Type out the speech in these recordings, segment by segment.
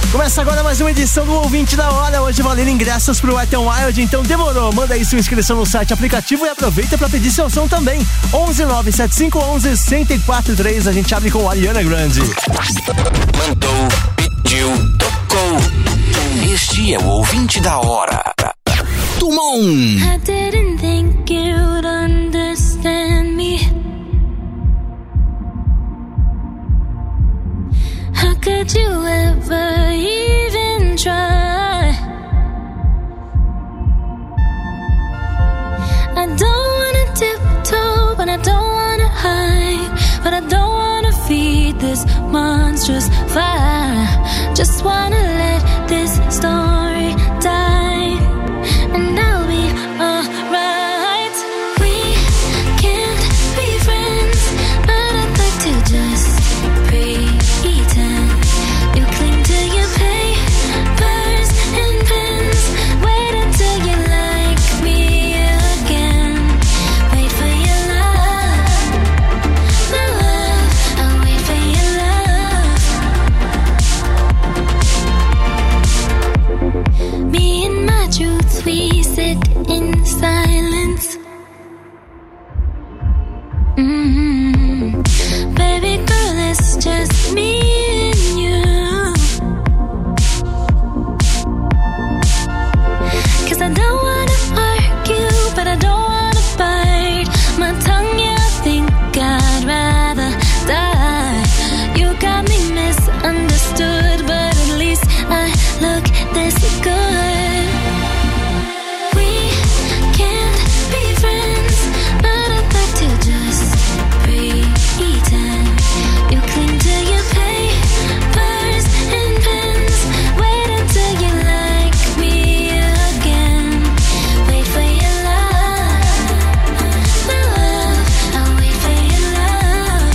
Começa agora mais uma edição do Ouvinte da Hora. Hoje valendo ingressos pro Wet n Wild, então demorou. Manda aí sua inscrição no site aplicativo e aproveita pra pedir seu som também. 11975111043. A gente abre com Ariana Grande. Mandou, pediu, tocou. Este é o Ouvinte da Hora. Tumon. I didn't think you'd understand me. How could you ever even try? I don't wanna tiptoe, but I don't wanna hide. But I don't wanna feed this monstrous fire. Just wanna let this story die, and I'll be alright. We can't be friends, but I'd like to just pretend. You cling to your papers and pens. Wait until you like me again. Wait for your love, love. I'll wait for your love. Me and my truth, we sit in silence. Baby girl, it's just me and you. 'Cause I don't wanna argue, but I don't wanna bite my tongue, yeah, I think I'd rather die. You got me misunderstood, but at least I look this good. We can't be friends, but I'd like to just pretend. You cling to your papers and pens. Wait until you like me again. Wait for your love, love. I'll wait for your love.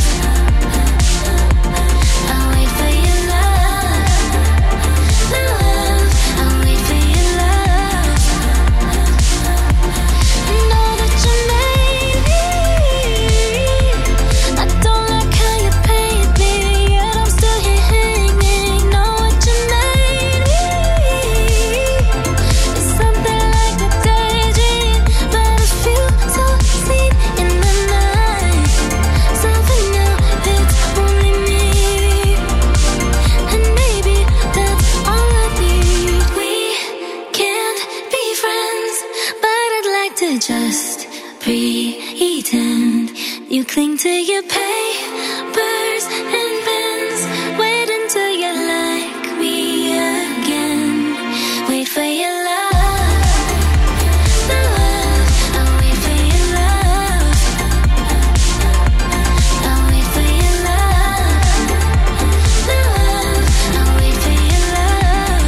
I'll wait for your love, love. I'll wait for your love. Know that you made me. I don't like how you paid me, yet I'm still here hanging. Know what you made me. It's something like a daydream, but I feel so seen in the night. Something now, it's only me, and maybe that's all I need. We can't be friends, but I'd like to just pretend. You cling to your papers and pens. Wait until you like me again. Wait for your love, love. I'll wait for your love. I'll wait for your love, love. I'll wait for your love.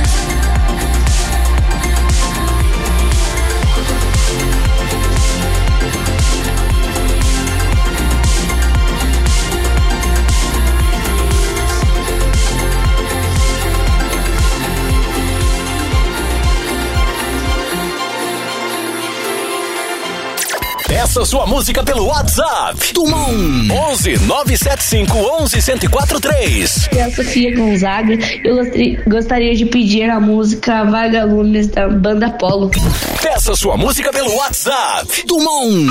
Peça sua música pelo WhatsApp. Tumon 11 975 11 1043. Eu sou a Sofia Gonzaga. Eu gostaria de pedir a música Vagalumes da banda Polo. Peça sua música pelo WhatsApp. Tumon.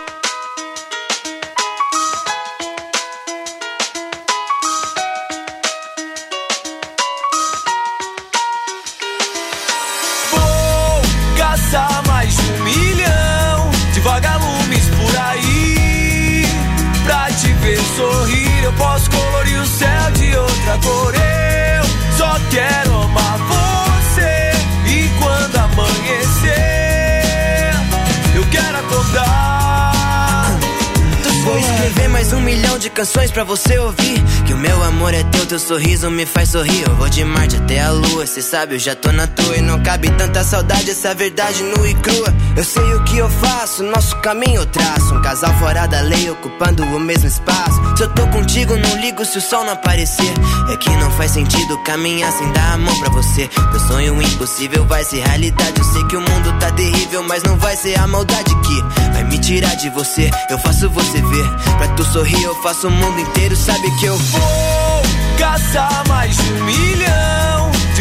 Vou caçar mais de 1 milhão de vagalumes por aí. Pra te ver sorrir, eu posso colorir o céu de outra cor. Eu só quero amar você. E quando amanhecer, eu quero acordar. Vou escrever mais 1 milhão de canções pra você ouvir. Que o meu amor é teu sorriso me faz sorrir. Eu vou de Marte até a Lua, cê sabe, eu já tô na tua. E não cabe tanta saudade, essa verdade nua e crua. Eu sei o que eu faço, nosso caminho eu traço. Um casal fora da lei, ocupando o mesmo espaço. Se eu tô contigo, não ligo se o sol não aparecer. É que não faz sentido caminhar sem dar a mão pra você. Teu sonho impossível vai ser realidade. Eu sei que o mundo tá terrível, mas não vai ser a maldade que vai me tirar de você. Eu faço você ver, pra tu sorrir eu faço o mundo inteiro. Sabe que eu vou caçar mais de 1 milhão de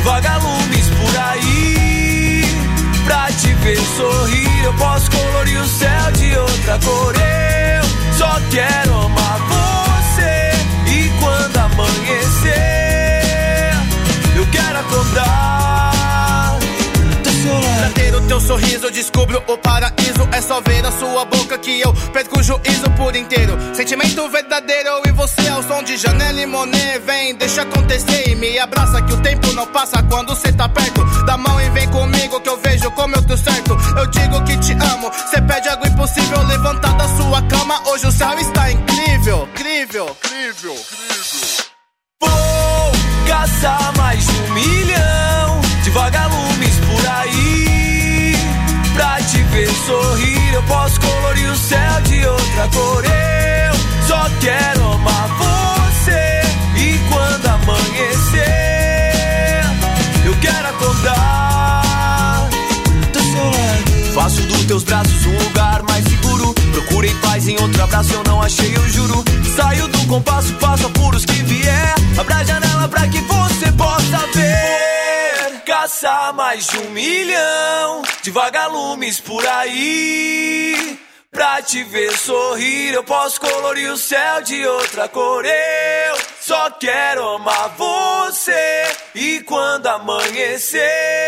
vagalumes por aí. Pra te ver sorrir, eu posso colorir o céu de outra cor. Eu só quero amar você. E quando amanhecer, eu quero acordar do seu lado. Pra ter o teu sorriso, eu descubro o paraíso. É só ver a sua boca que eu perco o juízo por inteiro. Sentimento verdadeiro, eu e você ao som de Janelle e Monet. Vem, deixa acontecer e me abraça, que o tempo não passa quando cê tá perto. Dá a mão e vem comigo que eu vejo como eu tô certo. Eu digo que te amo, cê pede algo impossível. Levantar da sua cama, hoje o céu está incrível. Incrível, incrível, incrível. Vou caçar mais de 1 milhão de vagalumes por aí. Pra te ver sorrir, eu posso colorir o céu de outra cor. Eu só quero amar você. E quando amanhecer, eu quero acordar do seu lado. Faço dos teus braços um lugar mais seguro. Procurei paz em outro abraço, eu não achei, eu juro. Saio do compasso, passo apuros que vier. Abra a janela pra que você possa ver. Caçar mais de 1 milhão de vagalumes por aí. Pra te ver sorrir, eu posso colorir o céu de outra cor. Eu só quero amar você. E quando amanhecer,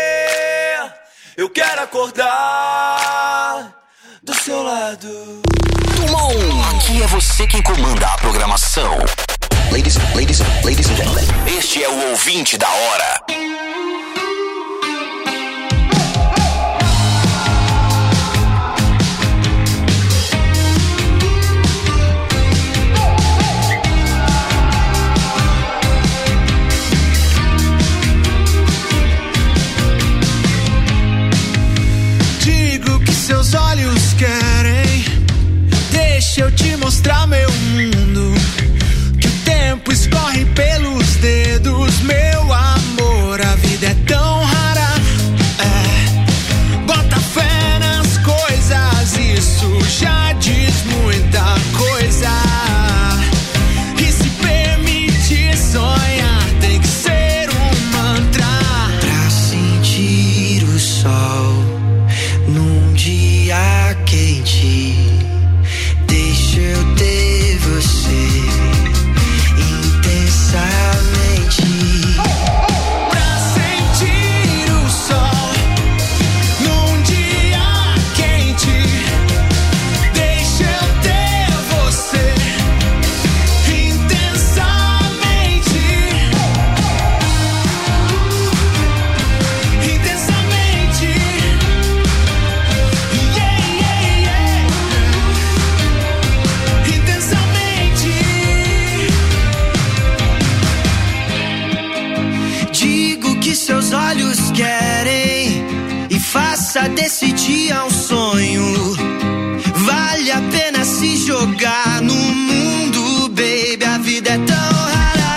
eu quero acordar do seu lado. Dumont, aqui é você quem comanda a programação. Ladies and gentlemen, este é o ouvinte da hora. Digo que seus olhos querem, deixa eu te mostrar meu mundo. Que o tempo escorre pelos dedos, meu amor, a vida é tão rara. Bota fé nas coisas, isso já diz muita coisa. E se permitir sonhar, tem que ser um mantra. Pra sentir o sol num dia quente, deixa eu ter você intensamente. Pra sentir o sol num dia quente, deixa eu ter você intensamente. Intensamente. Yeah, yeah, yeah. Intensamente. Digo que seus olhos querem e faça desse dia um sonho. Vale a pena se jogar no mundo, baby, a vida é tão rara.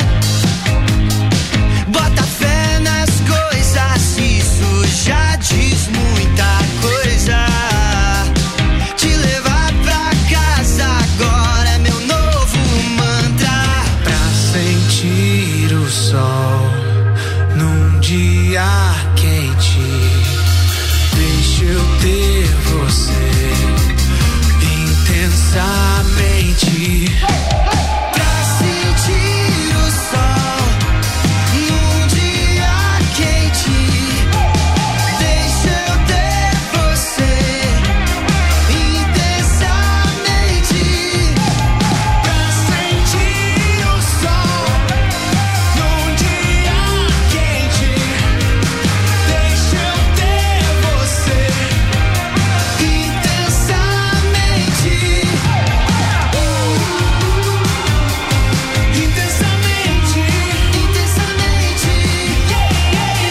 Bota fé nas coisas, isso já diz muita coisa. Te levar pra casa agora é meu novo mantra. Pra sentir o sol num dia quente, deixa eu ter você intensamente. Pra sentir o sol num dia quente, deixa eu ter você intensamente. Pra sentir o sol num dia quente, deixa eu ter você intensamente. Intensamente, intensamente. Yeah, yeah,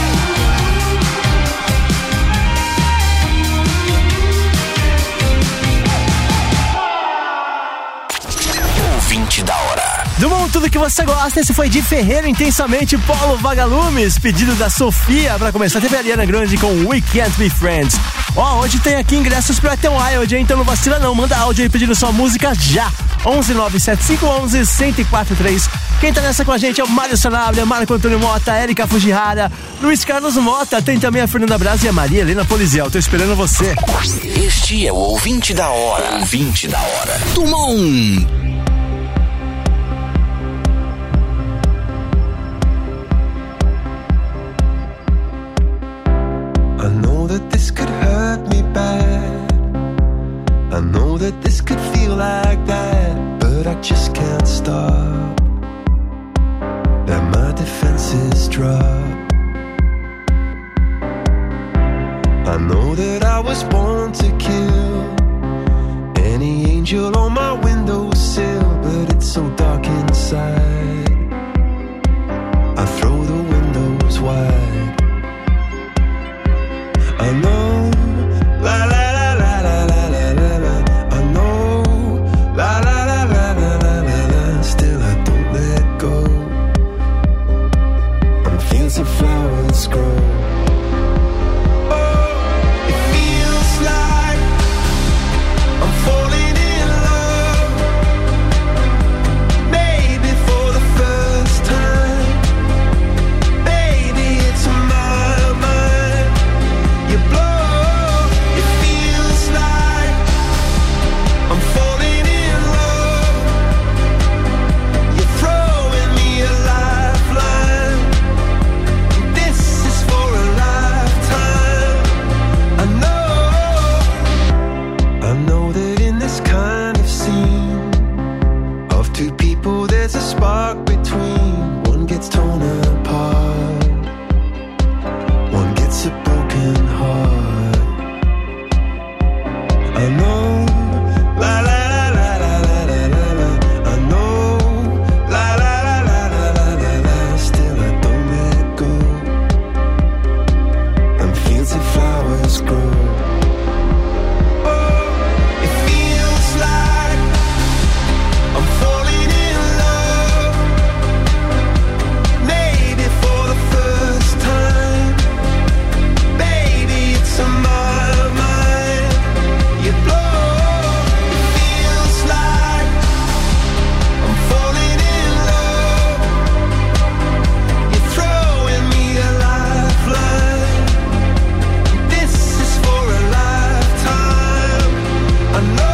Ouvinte da hora. Dumont, tudo que você gosta. Esse foi de Ferreiro, Intensamente, Polo Vagalumes. Pedido da Sofia. Pra começar, teve a Ariana Grande com We Can't Be Friends. Ó, hoje tem aqui ingressos pro Wet n Wild, hein? Então não vacila não, manda áudio aí pedindo sua música já. 1197511-1043. Quem tá nessa com a gente é o Mário Sanabria, Marco Antônio Mota, Érica Fujihara, Luiz Carlos Mota, tem também a Fernanda Braz e a Maria Helena Poliziel. Tô esperando você. Este é o Ouvinte da Hora. Ouvinte da Hora. Toma um. I know that this could hurt me bad. I know that this could feel like that, but I just can't stop. That my defenses drop. I know that I was born to kill any angel on my windowsill, but it's so dark inside. I throw the windows wide. I know, la la la la la la la la la. I know, la la la la la la la la. Still I don't let go. And fields of flowers grow. Oh, it feels like I'm falling in love. Maybe for the first time. Baby, it's my mind. You blow, it feels like I'm falling in love. You're throwing me a lifeline. This is for a lifetime. I know that in this kind of scene of two people there's a spark between. One gets torn apart, one gets a broken heart. I know, la la la la la la la la la. I know, la la la la la la la la. Still I don't let go. And fields of flowers grow. Oh, it feels like I'm falling in love. Maybe for the first time. Baby, it's on my mind. You blow, it feels like I'm falling in love. You're throwing me a lifeline. This is for a lifetime. I know.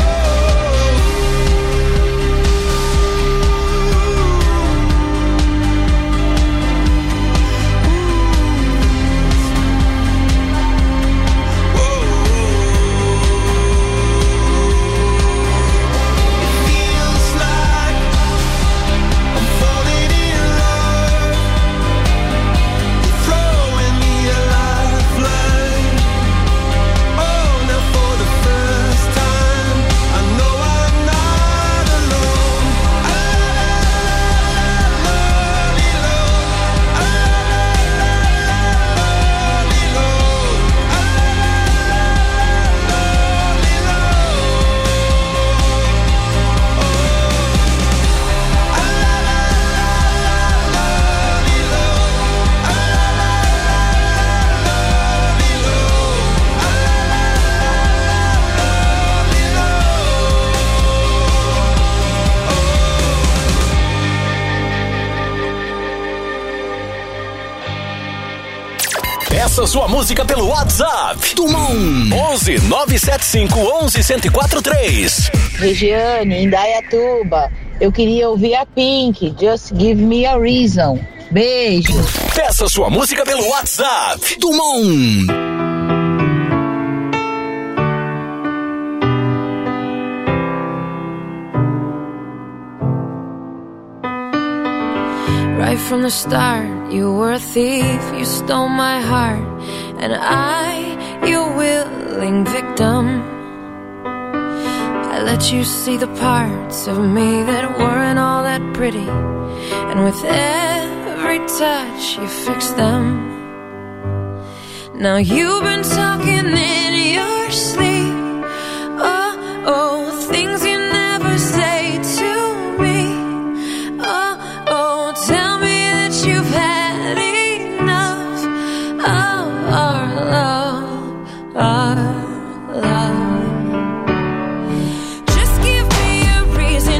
Feels like I'm falling in love. You're throwing me a lifeline. Oh, now for the first time, I know I'm not alone. Peça sua música pelo WhatsApp. Tuma um. 11 975 11 1043. Regiane, em Indaiatuba, eu queria ouvir a Pink, Just Give Me a Reason. Beijo. Peça sua música pelo WhatsApp. Tuma um. Right from the start, you were a thief, you stole my heart, and I, your willing victim. I let you see the parts of me that weren't all that pretty, and with every touch you fixed them. Now you've been talking in your sleep, oh, oh, things you never say to me. Oh, tell me that you've had enough of our love, our love. Just give me a reason.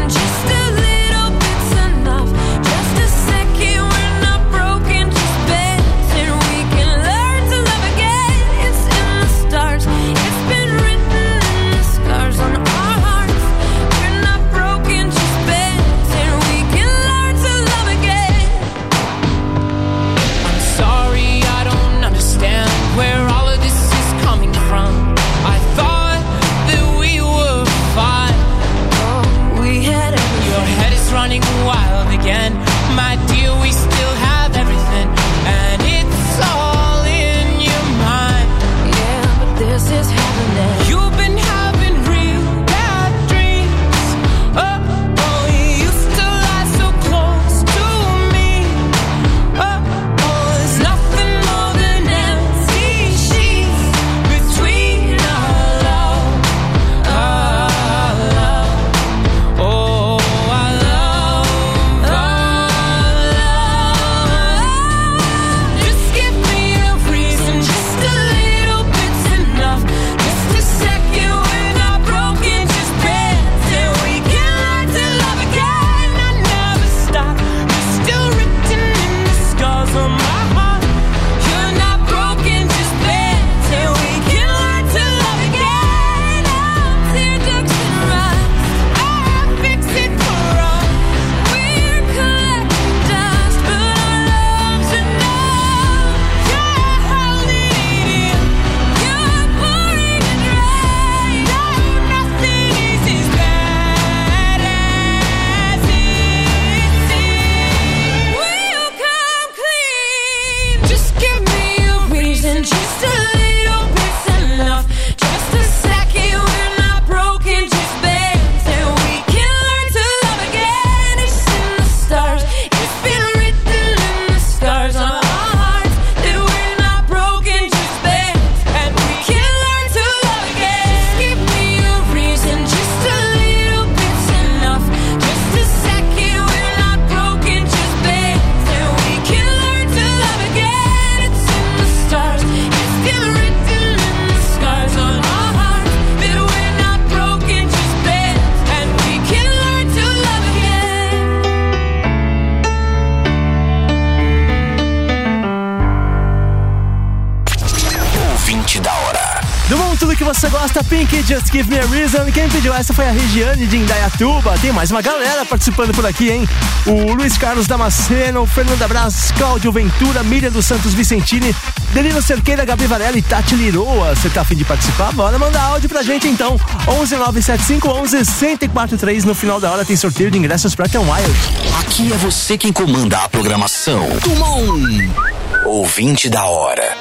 tudo que você gosta, Pink, Just Give Me a Reason. Quem pediu essa foi a Regiane de Indaiatuba. Tem mais uma galera participando por aqui, hein? O Luiz Carlos Damasceno, Fernanda Braz, Cláudio Ventura, Miriam dos Santos Vicentini, Delino Cerqueira, Gabi Varela e Tati Liroa. Você tá a fim de participar? Bora mandar áudio pra gente então. 11975111043. No final da hora tem sorteio de ingressos pra Tom Wild. Aqui é você quem comanda a programação. Toma um ouvinte da hora.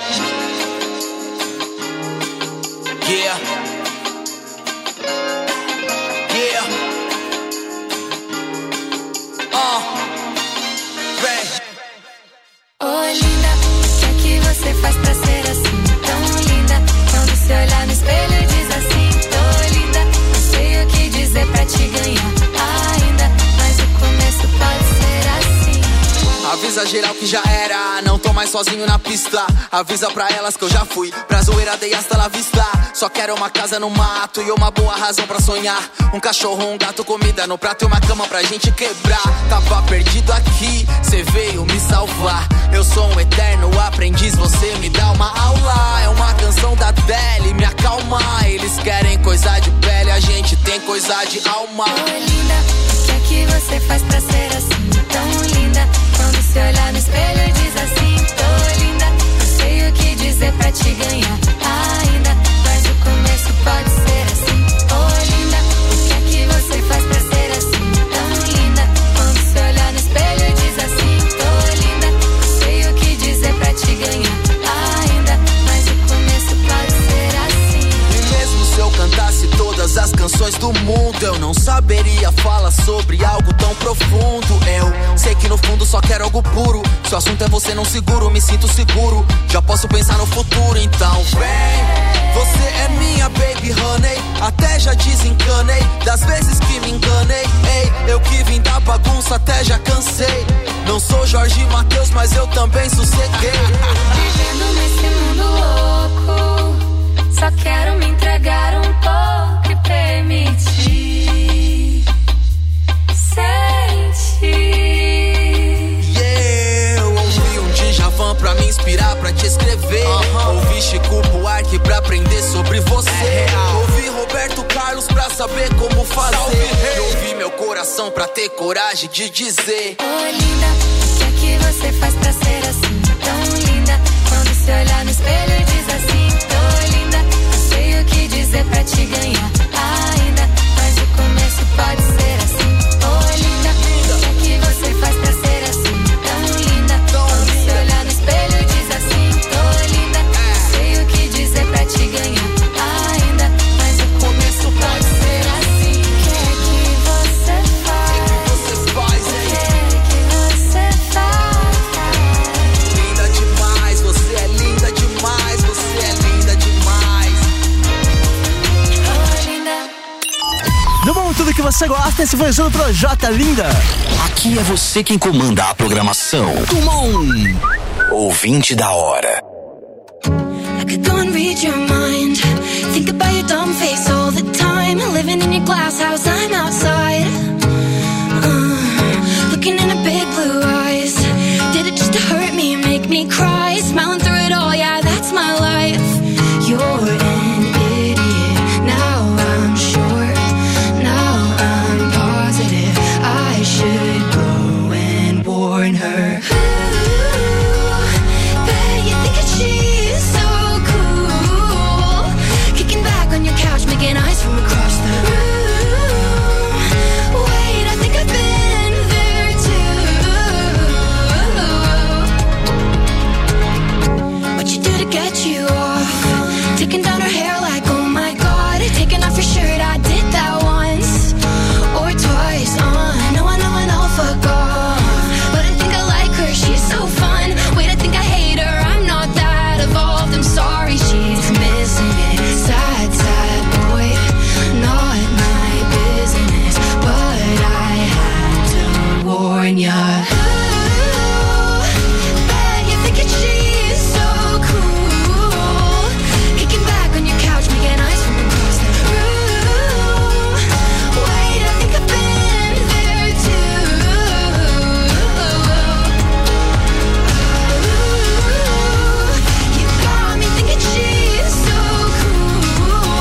Yeah. Yeah. Vem. Oi, linda, o que é que você faz pra ser assim? Tão linda, quando se olhar no espelho e diz assim: tô linda, não sei o que dizer pra te ganhar ainda, mas o começo pode ser assim. Avisa geral que já era, não tô mais sozinho na pista. Avisa pra elas que eu já fui pra zoeira, dei hasta la vista. Só quero uma casa no mato e uma boa razão pra sonhar. Um cachorro, um gato, comida no prato e uma cama pra gente quebrar. Tava perdido aqui, cê veio me salvar. Eu sou um eterno aprendiz, você me dá uma aula. É uma canção da Adele, me acalma. Eles querem coisa de pele, a gente tem coisa de alma. Oi, linda, o que é que você faz pra ser assim? Tão linda, quando se olhar no espelho e diz assim: tô linda, não sei o que dizer pra te ganhar ainda, mas o começo pode ser assim. Oi, linda, o que é que você faz pra ser assim? Tão linda, quando se olhar no espelho e diz assim: tô linda, não sei o que dizer pra te ganhar ainda, mas o começo pode ser assim. E mesmo se eu cantasse todas as canções do mundo, eu não saberia falar sobre algo tão profundo. Eu sei que no fundo só quero algo puro. Se o assunto é você, não seguro, me sinto seguro. Já posso pensar no futuro, então vem. Você é minha baby honey, até já desencanei das vezes que me enganei. Ei, eu que vim da bagunça, até já cansei. Não sou Jorge Mateus, mas eu também sosseguei. Vivendo nesse mundo louco, só quero me entregar um pouco e permitir sentir. Yeah, eu ouvi um Djavan pra me inspirar, pra te escrever. Ouvi Chico Buarque pra aprender sobre você. Ouvi Roberto Carlos pra saber como fazer. Ouvi meu coração pra ter coragem de dizer: Oi, linda, o que é que você faz pra ser assim? Tão linda, quando se olhar no espelho e diz assim: tô linda, não sei o que dizer pra te ganhar ainda, mas o começo pode ser assim. Oi, linda, o que é que você faz pra ser assim? Tão linda, quando se olhar no espelho e diz assim: tô linda, não sei o que dizer pra te ganhar ainda, mas o começo pode ser assim. O que é que você faz? O que é que você faz? Linda demais, você é linda demais, você é linda demais. Oi, linda. Do bom, tudo que você gosta, esse foi o Zulu Projota Linda. Aqui é você quem comanda a programação. Toma um ouvinte da hora. I could go and read your mind. Think about your dumb face all the time. Living in your glass house, I'm outside. Looking in her big blue eyes. Did it just to hurt me, make me cry? Smiling through it all, yeah, that's my life. You're an idiot, now I'm sure. Now I'm positive I should go and warn her. Bet you think that she's so cool. Kicking back on your couch, making eyes from across the room. Wait, I think I've been there too. What you do to get you off? Taking down her hair like, oh my god. Taking off your shirt, I did that once or twice. I know I'll fuck off. But I think I like her, she's so fun. Wait, I think I hate her, I'm not that evolved. I'm sorry, she's missing it. Sad, sad boy, not my business. But I had to warn ya. Bet you think that she's so cool. Kicking back on your couch, making eyes from across the room. Wait, I think I've been there too. You got me thinking she's so cool.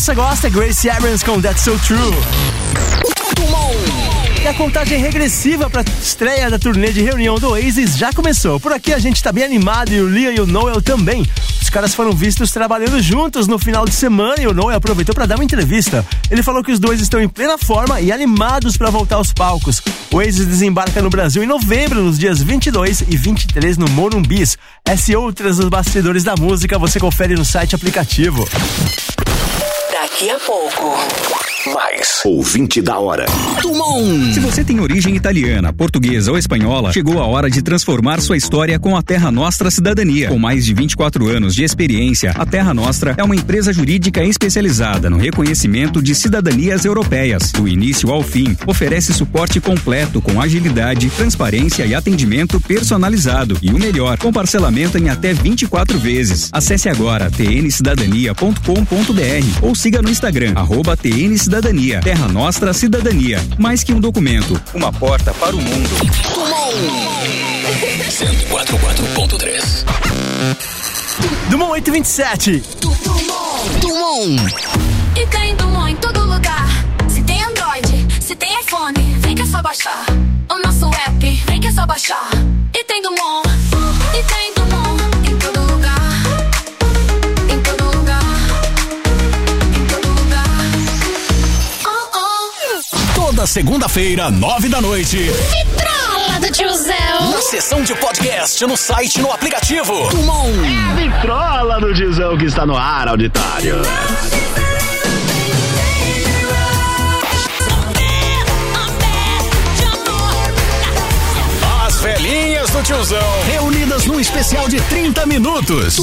você gosta, Gracie Abrams com That's So True. E a contagem regressiva para a estreia da turnê de reunião do Oasis já começou. Por aqui a gente tá bem animado e o Liam e o Noel também. Os caras foram vistos trabalhando juntos no final de semana e o Noel aproveitou para dar uma entrevista. Ele falou que os dois estão em plena forma e animados para voltar aos palcos. O Oasis desembarca no Brasil em novembro, nos dias 22 e 23 no Morumbis. Essa e outras dos bastidores da música você confere no site aplicativo. Daqui a pouco, mais ouvinte da hora. Se você tem origem italiana, portuguesa ou espanhola, chegou a hora de transformar sua história com a Terra Nostra Cidadania. Com mais de 24 anos de experiência, a Terra Nostra é uma empresa jurídica especializada no reconhecimento de cidadanias europeias. Do início ao fim, oferece suporte completo com agilidade, transparência e atendimento personalizado. E o melhor, com parcelamento em até 24 vezes. Acesse agora tncidadania.com.br ou siga no Instagram, @tncidadania. Terra Nostra Cidadania. Mais que um documento, uma porta para o mundo. 104.3 Dumont 827. Dumont. E tem Dumont em todo lugar. Se tem Android, se tem iPhone, vem que é só baixar. O nosso app, vem que é só baixar. E tem Dumont. E tem Dumont em todo lugar. Em todo lugar. Em todo lugar. Toda segunda-feira, 9 da noite. Vitrola do tiozão. Na seção de podcast, no site, no aplicativo. É a vitrola do Dizão que está no ar, auditório. As velhinhas do tiozão, reunidas num especial de 30 minutos.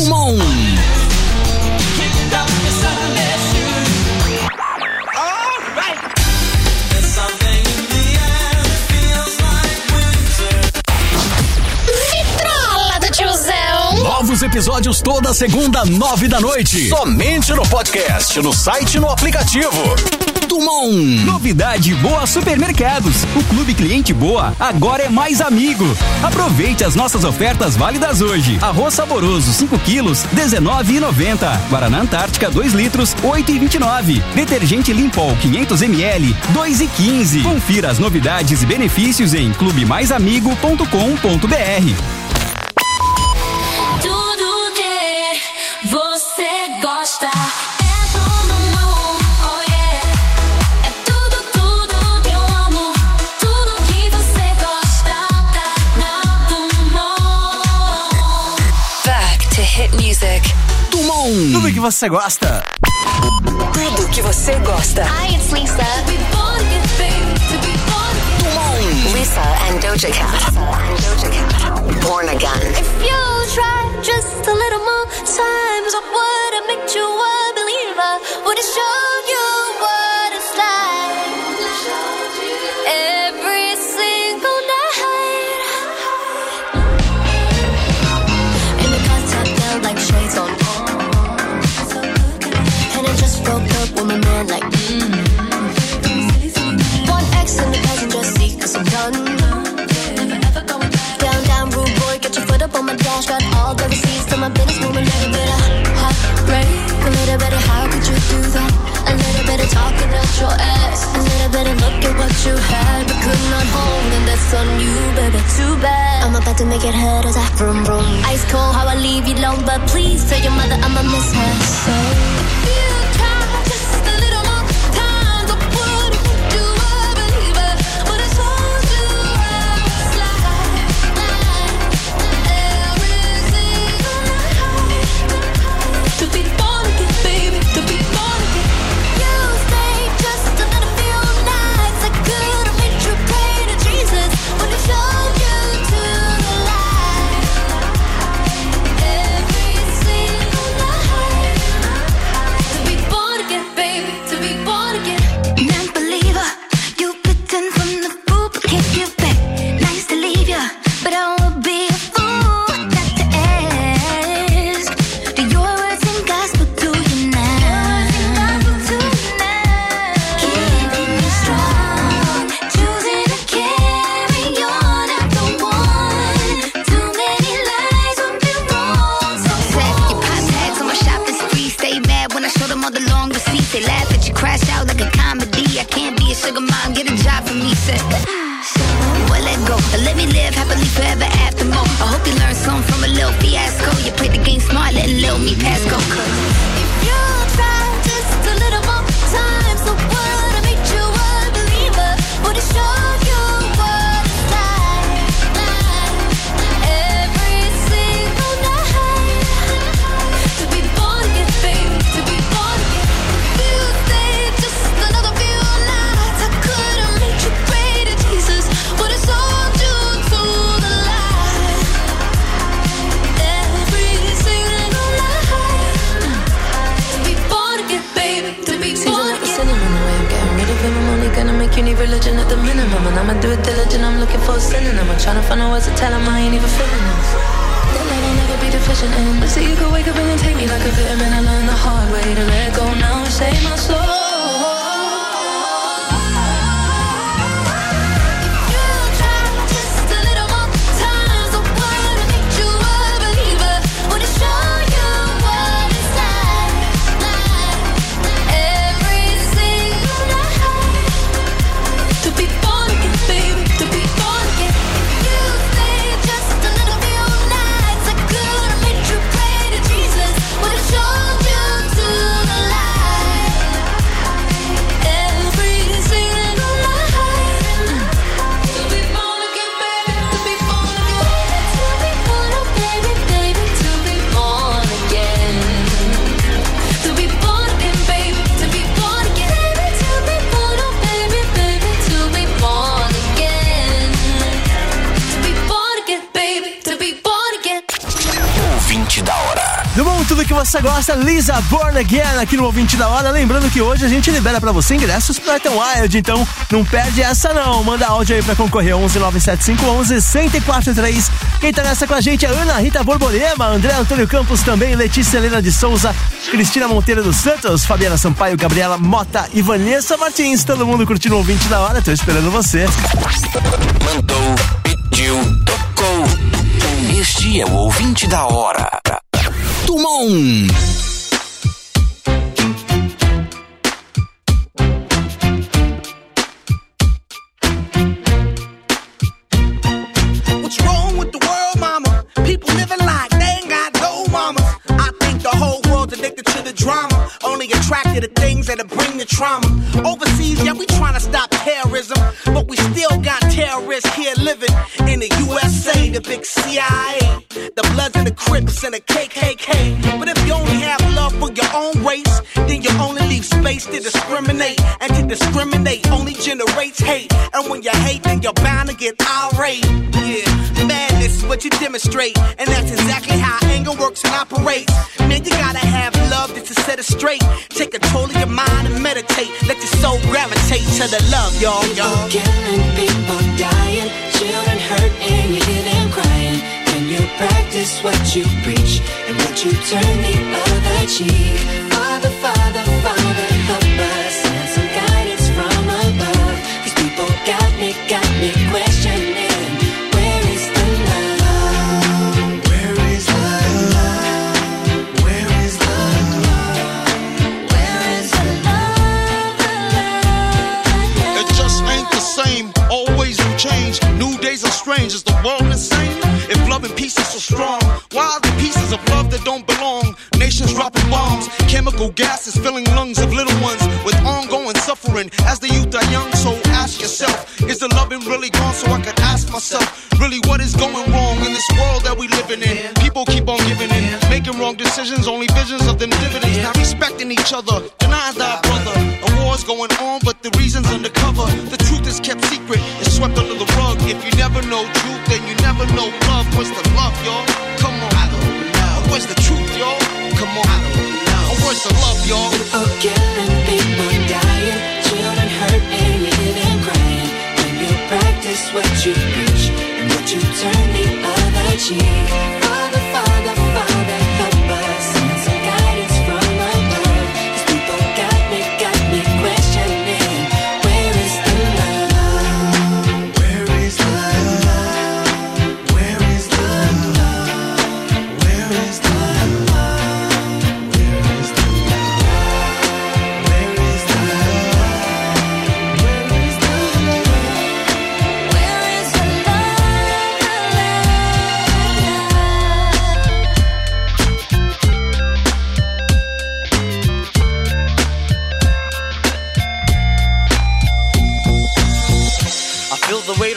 Vitrola do tiozão. Novos episódios toda segunda, 9 da noite. Somente no podcast, no site e no aplicativo. Novidade Boa Supermercados. O Clube Cliente Boa agora é mais amigo. Aproveite as nossas ofertas válidas hoje. Arroz saboroso 5 quilos, R$19,90. Guaraná Antártica 2 litros, R$8,29. Detergente Limpol 500 ml, R$2,15. Confira as novidades e benefícios em clubemaisamigo.com.br. Tudo que você gosta. Hit music. Tudo que você gosta. Tudo que você gosta. Hi, it's Lisa. Lisa and Doja Cat. Born Again. If you try just a little more times, I would have made you a believer. Would have shown you what it's like. Every single night. In the contact down like shades on. And I just broke up with my man like One X in the passenger seat cause I'm done. Down, rude boy, get your foot up on my dash. Got all the receipts to my business, move a little bit of heartbreak. A little bit of how could you do that? A little bit of talking out your ass. A little bit of look at what you had but could not hold. And that's on you, baby, too bad. I'm about to make it hurt as I vroom vroom. Ice cold how I leave you alone, but please tell your mother I'ma miss her. So you try just a little more time, I would have made you a believer. Would have told you I was like every single night. To be born again, baby, to be born again. You stayed just a little few nights. I could have made you pray to Jesus. Would have showed you to the light. Every single night. To be smart, let little me pass go. Cause if you try just a little more time, so what? I made you a believer, but it showed you what it's like every single night. To be born again, baby, to be born again. If you stayed just another few nights, I could have made you pray to Jesus, but it sold you to the light every single night. To be born again, baby, to be born again. Cinnamon, the way I'm getting rid of him, I'm only gonna make you need religion at the minimum, and I'ma do it diligent. I'm looking for a synonym. I'm trying to find out words to tell him I ain't even feeling this. That love I'll never be deficient in. So you could wake up and then take me like a vitamin. I learned the hard way to let go now and save my soul. Tudo que você gosta, Lisa Born Again aqui no Ouvinte da Hora. Lembrando que hoje a gente libera pra você ingressos pro Wet n Wild, então não perde essa não. Manda áudio aí pra concorrer, 11-975-11-1043. Quem tá nessa com a gente é Ana Rita Borborema, André Antônio Campos também, Letícia Helena de Souza, Cristina Monteiro dos Santos, Fabiana Sampaio, Gabriela Mota e Vanessa Martins. Todo mundo curtindo o Ouvinte da Hora, tô esperando você. Mandou, pediu, tocou. Este é o Ouvinte da Hora. Tumon. What's wrong with the world, mama? People living like they ain't got no mama. I think the whole world's addicted to the drama, only attracted to things that'll bring the trauma. Overseas, yeah, we trying to stop terrorism, but we still got terrorists here living in the USA, the big CIA, the Bloods and the Crips and the KKK. But if you only have love for your own race, then you only leave space to discriminate, and to discriminate only generates hate. And when you hate, then you're bound to get irate. Yeah, madness is what you demonstrate, and that's exactly how anger works and operates. Man, you gotta have love just to set it straight. Take control of your mind and meditate. Let your soul gravitate to the love, y'all. People killing, people dying, children hurt and you hear them crying. Can you practice what you preach, and would you turn the other cheek? Father, Father, Father, help us, send some guidance from above. These people got me questioning. Where is the love? Where is the love? Where is the love? Where is the love? It just ain't the same. Always new change. New days are strange. Is the world insane? If love and peace is so strong, why are the pieces of love that don't belong? Nations dropping bombs, chemical gases filling lungs of little ones with ongoing suffering. As the youth are young, so ask yourself, is the loving really gone? So I could ask myself, really what is going wrong in this world that we living in? People keep on giving in, making wrong decisions, only visions of them dividends. Not respecting each other, denying thy brother. A war's going on, but the reason's undercover. The truth is kept secret, it's swept under the rug. If you never know truth, then you never know love. What's the love, y'all? Come on. I don't know. Where's the truth, y'all? Come on. I don't know. Where's the love, y'all? People killing, people dying, children hurt and you hear them crying. When you practice what you preach, and would you turn the other cheek? Father, Father, Father, help us, send some guidance from above. These people got me questioning. Where is the love? Where is the love? Where is the love? Where is the love? Where is the love?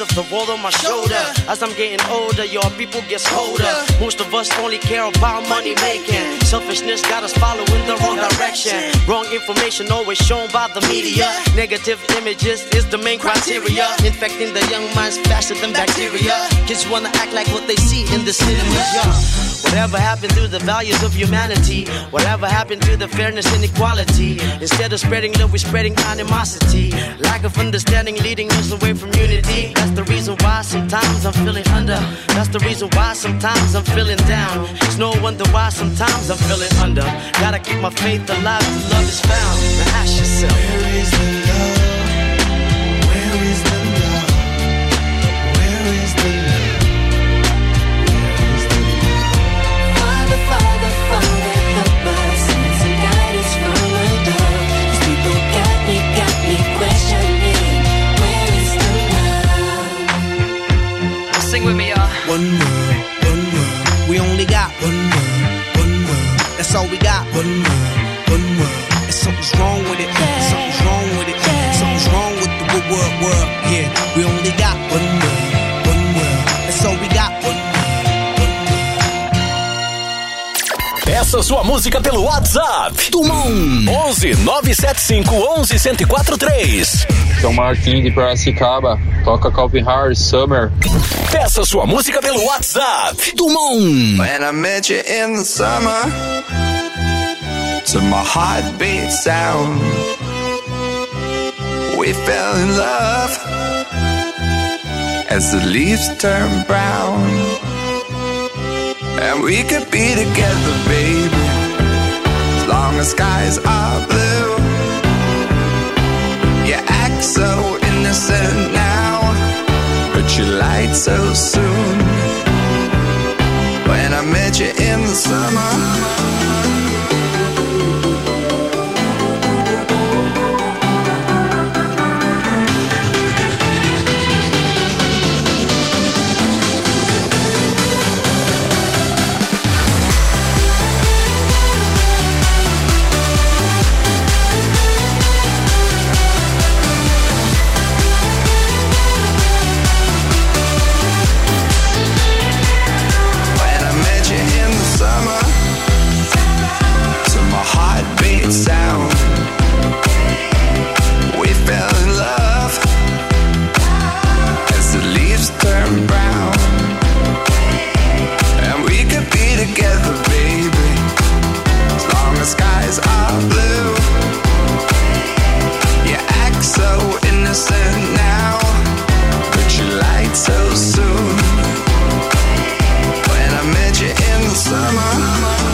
of the world on my shoulder. As I'm getting older, your people get colder. Most of us only care about money making. Selfishness got us following the wrong direction. Wrong information always shown by the media. Negative images is the main criteria. Infecting the young minds faster than bacteria. Kids wanna act like what they see in the cinemas, yeah. Whatever happened to the values of humanity? Whatever happened to the fairness and equality? Instead of spreading love, we're spreading animosity. Lack of understanding leading us away from unity. That's the reason why sometimes I'm feeling under. That's the reason why sometimes I'm feeling down. It's no wonder why sometimes I'm feeling under. Gotta keep my faith alive till love is found. Now ask yourself, where is the love? Where is the love? Where is the love? Father, help us and some guidance from above. These people got me questioning, where is the love? Sing with me, y'all. One word, we only got one word, that's all we got. One word, and something's wrong with it, something's wrong with it, something's wrong with the world, yeah. We only got one word, that's all we got. Peça sua música pelo WhatsApp. Tumon 11 975 11 1043. São Martin de Piracicaba. Toca Calvin Harris, Summer. Peça sua música pelo WhatsApp. Tumon. When I met you in the summer, to my heartbeat sound, we fell in love as the leaves turn brown. And we could be together, baby, as long as skies are blue. You act so innocent now, but you lied so soon. When I met you in the summer, sound, we fell in love as the leaves turn brown. And we could be together, baby, as long as skies are blue. You act so innocent now, but you lied so soon. When I met you in the summer,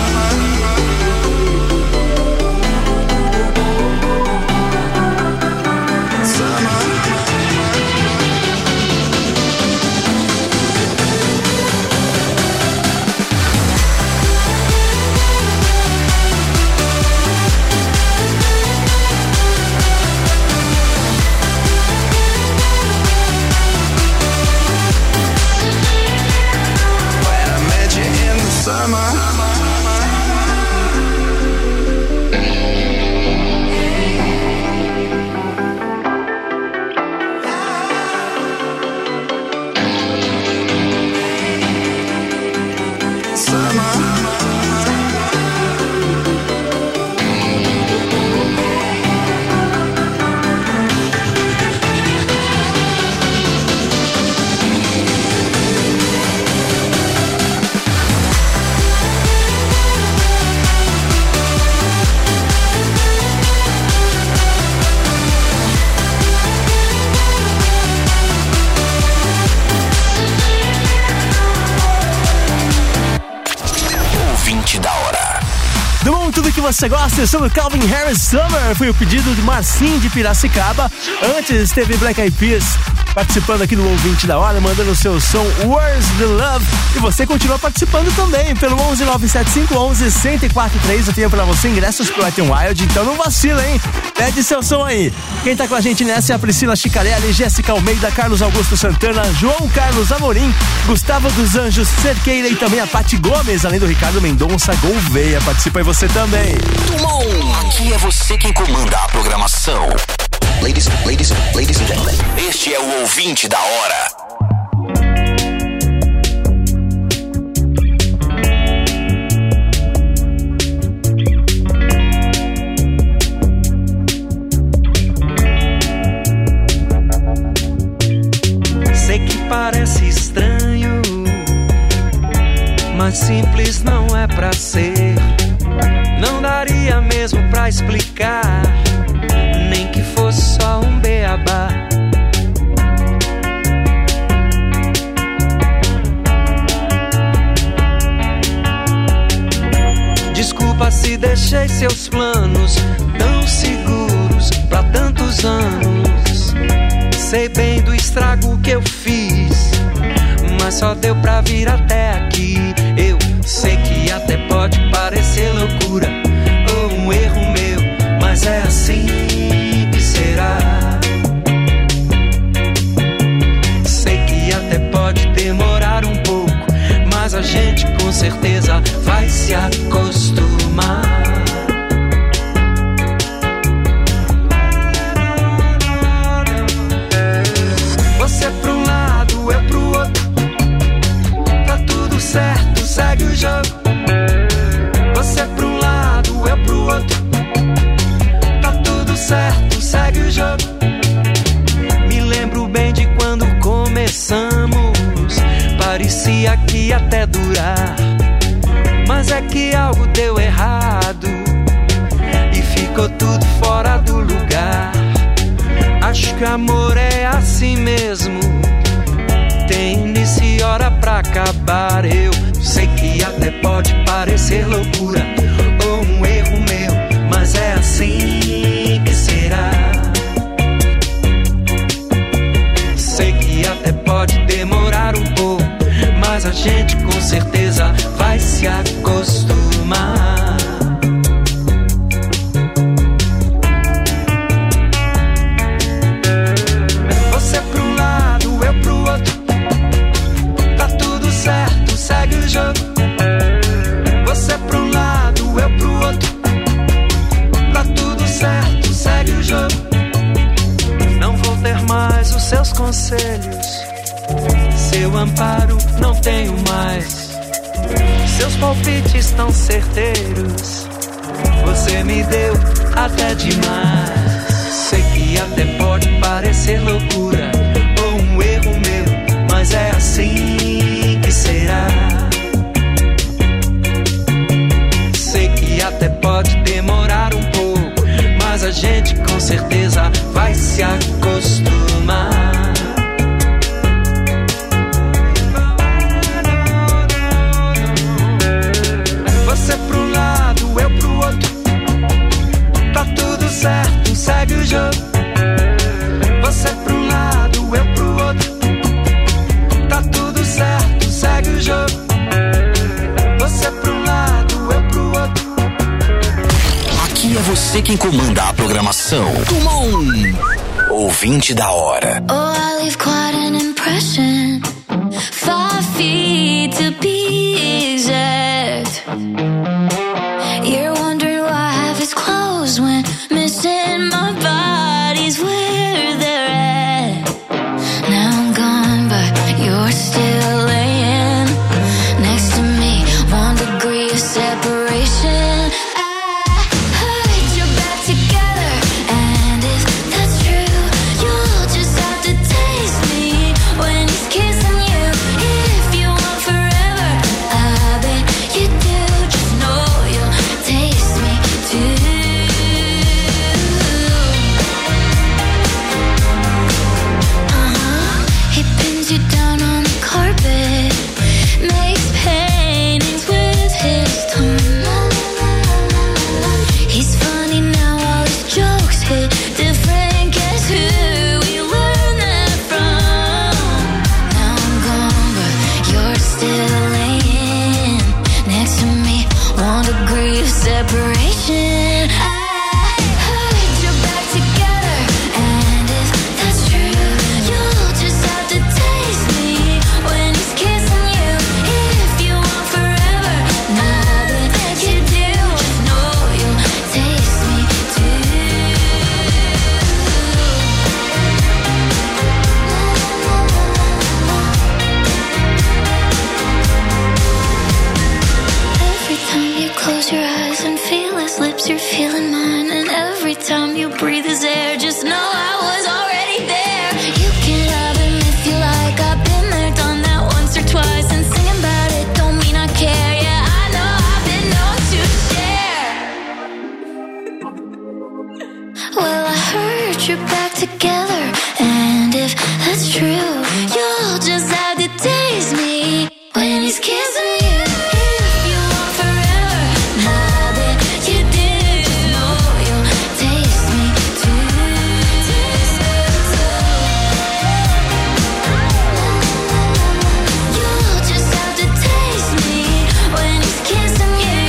Que você gosta sobre Calvin Harris Summer foi o pedido de Marcinho de Piracicaba. Antes teve Black Eyed Peas participando aqui no Ouvinte da Hora, mandando o seu som Where's the Love. E você continua participando também pelo 11 975 11 1043. Eu tenho pra você ingressos pro Wet n Wild, então não vacila, hein? Pede seu som aí. Quem tá com a gente nessa é a Priscila Chicarelli, Jéssica Almeida, Carlos Augusto Santana, João Carlos Amorim, Gustavo dos Anjos Cerqueira e também a Pati Gomes, além do Ricardo Mendonça Gouveia. Participa aí você também. Tumon, aqui é você quem comanda a programação. Ladies and gentlemen, este é o Ouvinte da Hora. simples não é pra ser. Não daria mesmo pra explicar, nem que fosse só um beabá. Desculpa se deixei seus planos tão seguros pra tantos anos. Sei bem do estrago que eu fiz, mas só deu pra vir até aqui. Eu sei que até pode parecer loucura ou um erro meu, mas é assim que será. Sei que até pode demorar um pouco, mas a gente com certeza vai se acostumar. Você pra um lado, eu pro outro, tá tudo certo, segue o jogo. Você pra um lado, eu pro outro, tá tudo certo, segue o jogo. Me lembro bem de quando começamos, parecia que ia até durar, mas é que algo deu errado e ficou tudo fora do lugar. Acho que amor é assim mesmo, tem início e hora pra acabar. Eu sei que até pode parecer loucura ou um erro meu, mas é assim que será. Sei que até pode demorar um pouco, mas a gente com certeza vai se acostumar. Você pro um lado, eu pro outro, tá tudo certo, segue o jogo. Você pro um lado, eu pro outro, tá tudo certo, segue o jogo. Não vou ter mais os seus conselhos, seu amparo não tenho mais, seus palpites tão certeiros, você me deu até demais. Sei que até pode parecer loucura ou um erro meu, mas é assim que será. Sei que até pode demorar um pouco, mas a gente com certeza vai se acostumar. Você pro um lado, eu pro outro, tá tudo certo, segue o jogo. Você pro um lado, eu pro outro, tá tudo certo, segue o jogo. Você pro um lado, eu pro outro. Aqui é você quem comanda a programação. Tumon, ouvinte da hora. Oh, I leave quite an impression. 5 feet to be exact. You're wondering why I have his clothes when missing my body's where they're at. Now I'm gone, but you're still laying next to me. 1 degree of separation. I heard you're back together, and if that's true, you'll just have to taste me when he's kissing you. If you want forever, I bet you do. Just know you'll taste me too. He pins you down on the carpet, makes paintings with his tongue. He's funny now, all his jokes hit different. Guess who we learned that from? Now I'm gone, but you're still laying next to me. 1 degree of separation. I heard you're back together, and if that's true, you'll just have to taste me when he's kissing you. If you want forever, now that you do, just know you'll taste me too. Every time you close your eyes and feel his lips, you're feeling mine. And every time you breathe his air, just know I was already there. You can have him if you like. I've been there, done that once or twice, and singing about it don't mean I care. put you back together. And if that's true, you'll just have to taste me when he's kissing you. If you want forever, now that you did, you know you'll taste me too. Taste me too. You'll just have to taste me when he's kissing you.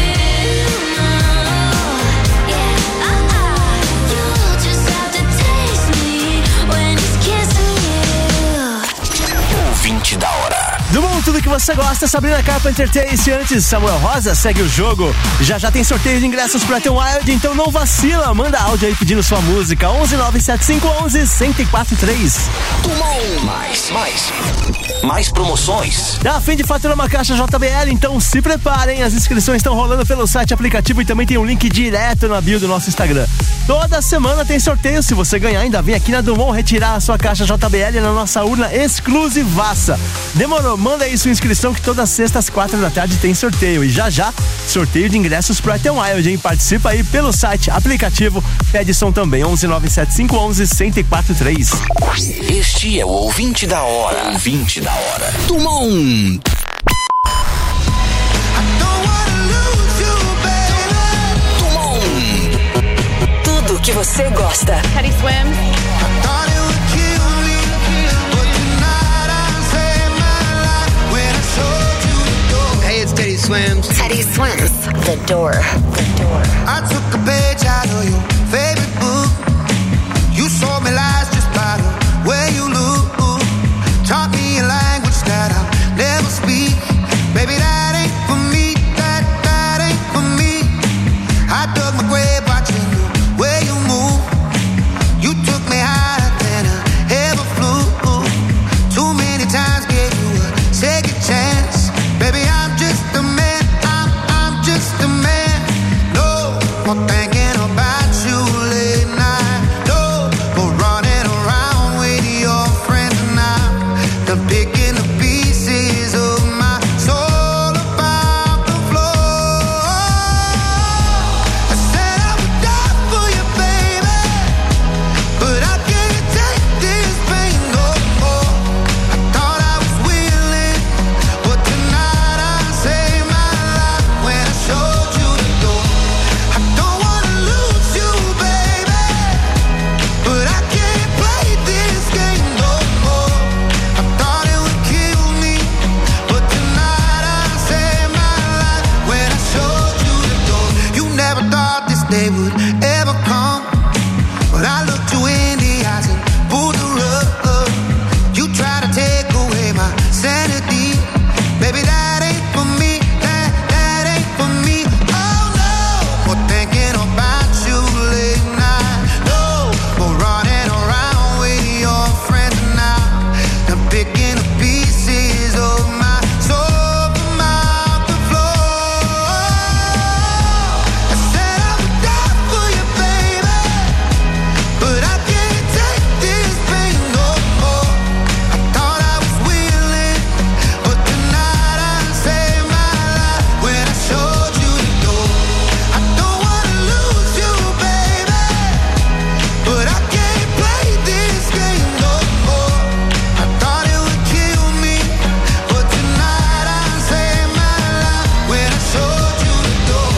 You'll just have to taste me when he's kissing you. Ouvinte da hora. Do mundo, tudo que você gosta, Sabrina Carpenter Taste. Antes, Samuel Rosa, segue o jogo. Já tem sorteio de ingressos pro Wet n Wild, então não vacila. Manda áudio aí pedindo sua música. 11975111043. Mais promoções. Tá a fim de faturar uma caixa JBL? Então se preparem. As inscrições estão rolando pelo site, aplicativo e também tem um link direto na bio do nosso Instagram. Toda semana tem sorteio. Se você ganhar, ainda vem aqui na Dumont retirar a sua caixa JBL na nossa urna exclusivaça. Demorou? Manda aí sua inscrição que todas as sextas às 4 da tarde tem sorteio. E já sorteio de ingressos pro Wet n Wild, hein? Participa aí pelo site, aplicativo, pede som também. 11975111043. Este é o Ouvinte da Hora. Ouvinte da Hora. Dumont. Tudo que você gosta. Teddy Swims. It's Teddy Swims. Teddy Swims. The Door. I took a page out of your favorite book. You saw me lies just by the way you look. Taught me a language that I'll never speak. Baby, that ain't for me. That ain't for me. I dug my grave watching the way you move. You took me higher than I ever flew. Too many times gave you a second chance. Baby, I'm just a man, I'm just a man. No more thinking about you late night. No more running around with your friends and I'm done picking the pieces of my soul about the floor. I said I would die for you, baby, but I can't take this pain no more. I thought I was willing, but tonight I saved my life when I showed you the door. I don't wanna lose you, baby, but I can't play this game no more. I thought it would kill me, but tonight I saved my life when I showed you the door. You never thought this day would ever come, but I looked you in the eyes and pulled the rug. You try to take away my sanity. Baby, that ain't for me. That ain't for me. Oh no, more thinking about you late night. No, more running around with your friends now. I'm picking the pieces of my soul from out the floor. I said I would die for you, baby, but I can't take this pain no more. I thought I was willing, but tonight I saved my life when I showed you the door. I don't wanna lose you, baby, but I can't play this game no more. I thought it would kill me, but tonight I saved my life when I showed you the door.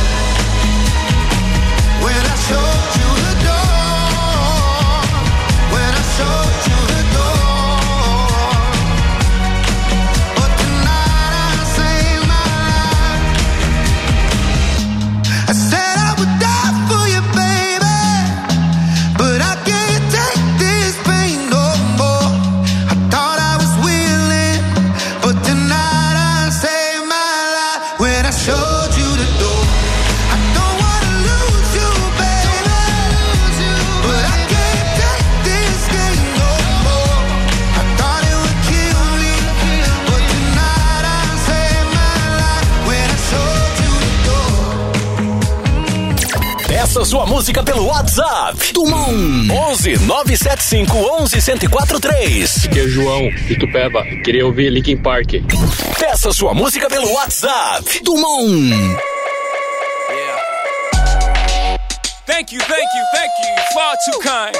When I showed you the door. When I showed you the door. But tonight I saved my life. I said I would die for you, baby, but I can't take this pain no more. I thought I was willing, but tonight I saved my life when I showed you the door. I don't wanna lose you, baby, but I can't take this game no more. I thought it would kill me, but tonight I saved my life when I showed you the door. Peça sua música pelo WhatsApp. Dumont. 11-975-11-1043. Aqui é o João, de Tupéva. Queria ouvir Linkin Park. Peça sua música pelo WhatsApp. Dumont. Thank you. Far too kind.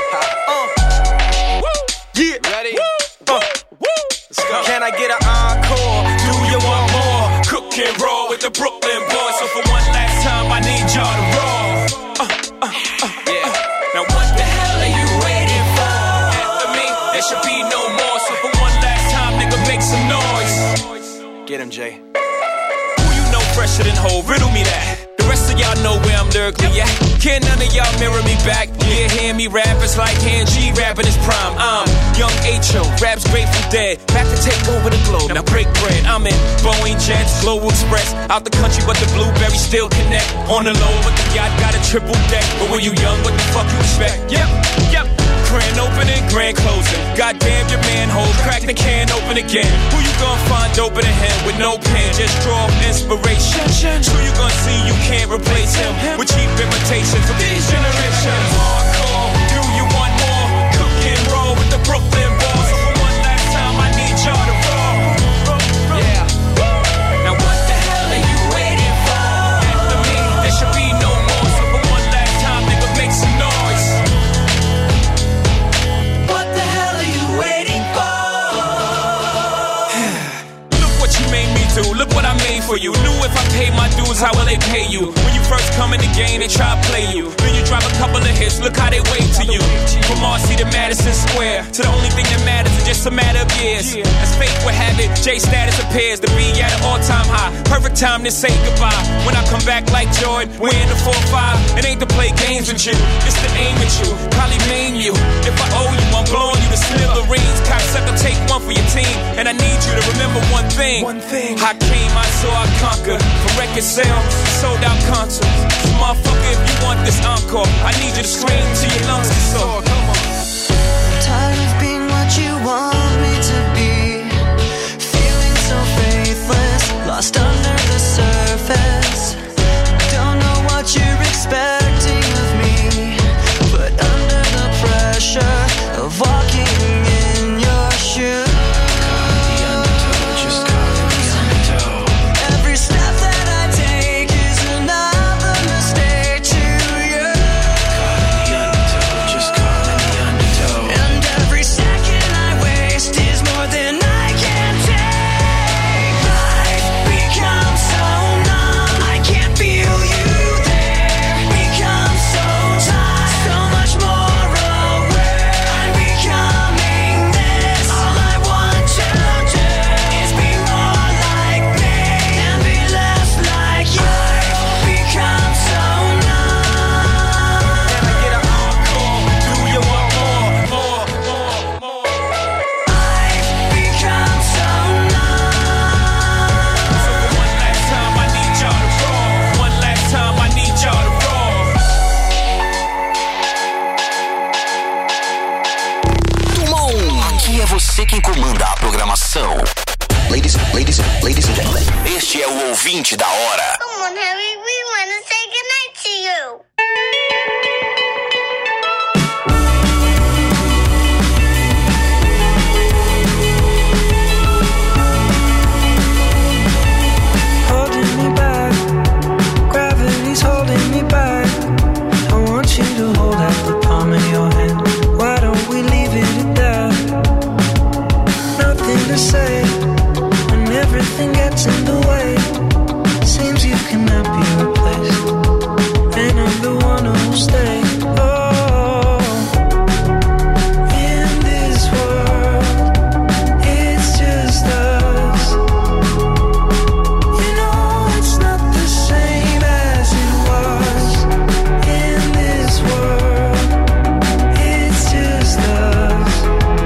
Yeah. Ready? Let's go. Can I get an encore? Do you want more? Cook and roll with the Brooklyn boys. So for one last time, I need y'all to roll. Yeah. Now what the hell are you waiting for? After me, there should be no more. So for one last time, nigga, make some noise. Get him, Jay. Who you know fresher than Hov? Riddle me that. The rest of y'all know where I'm lyrically at. Can none of y'all mirror me back? Yeah, hear me rap, it's like Han G rapping his prime. I'm Young H.O., raps Grateful Dead, back to take over the globe. Now break bread, I'm in Boeing Jets, Global Express, out the country but the blueberries still connect. On the low, but the yacht got a triple deck. But when you young, what the fuck you expect? Yep. Grand opening, grand closing. Goddamn your manhole, crack the can open again. Who you gonna find open a hand with no pen? Just draw inspiration. Who you gonna see you can't replace him with cheap imitations of these generations. Hardcore, do you want more? Cook and roll with the Brooklyn boys. So for one last time, I need y'all to roll. Yeah. Now what the hell are you waiting for? After me, there should be no more. So for one last time, nigga, make some noise. What the hell are you waiting for? Look what you made me do. Look what I made for you. Knew if I paid my dues, how will they pay you? When you first come in the game, they try to play you. Then you drop a couple of hits, look how they wait to you. From Marcy to Madison Square, to the only thing that matters is just a matter of years. As fate would have it, J status appears to be at an all-time high. Perfect time to say goodbye. When I come back like Jordan, we're in the 4-5. It ain't to play games with you, it's to aim at you. Probably maim you. If I owe you, I'm blowing you to smithereens. Cocksucker, take one for your team. And I need you to remember one thing. I came, I saw, I conquered. For record sales, sold out concerts. So motherfucker, if you want this encore, I need you to scream till your lungs are sore. Come on. Tired of being what you want me to be. Feeling so faithless, lost under the surface. Don't know what you're expecting of me, but under the pressure of walking in your shoes. Every step that I take is another mistake to you. And every second I waste is more than I can take. Life becomes so numb, I can't feel you there. Become so tired, so much more aware. I'm becoming this. All I want to do is be more like me and be less like you. Life becomes so numb. Can I get an encore? Do you want more? I've become so numb. So for one last time, I need y'all to roll. One last time, I need y'all to roll. Dumont, aqui é você quem comanda a programação. Ladies and gentlemen, este é o ouvinte da hora. Come on, Harry, we want to say goodnight to you. Holding me back, gravity's holding me back. I want you to hold out the palm of your hand. Why don't we leave it at that? Nothing to say when everything gets in the way. Seems you cannot be replaced, and I'm the one who'll stay. Oh, in this world, it's just us. You know it's not the same as it was. In this world, it's just us.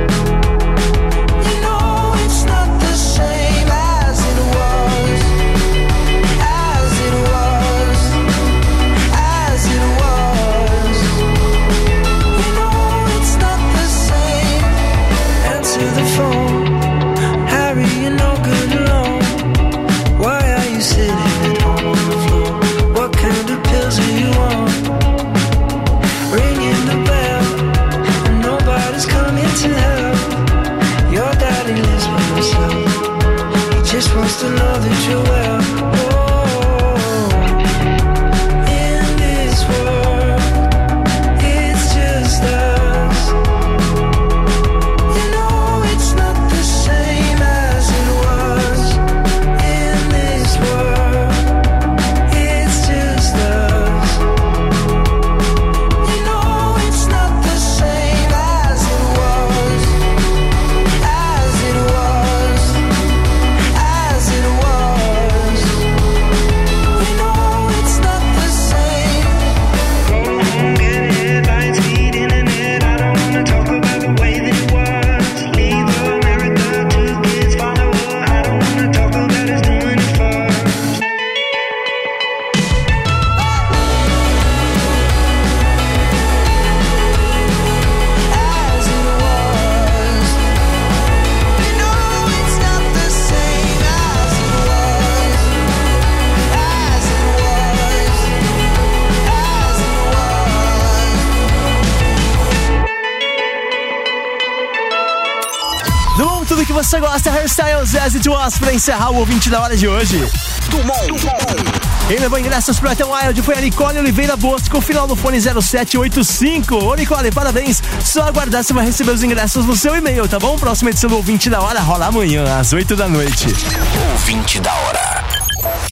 You know it's not the same as it was. As it was. As it was. You know it's not the same. Answer the phone. Harry, you're no good alone. Why are you sitting at home on the floor? What kind of pills are you on? Ringing the bell, and nobody's coming to help. Your daddy lives by himself. He just wants to know that you're well. Oh, in this world, tudo que você gosta, Hairstyles As It Was, pra encerrar o ouvinte da hora de hoje. Quem levou ingressos pro Ethan Wild foi a Nicole Oliveira Bosco, final do fone 0785. Ô Nicole, parabéns. Só aguardar, você vai receber os ingressos no seu e-mail, tá bom? Próxima edição do Ouvinte da Hora rola amanhã, às 8 da noite. Ouvinte da Hora.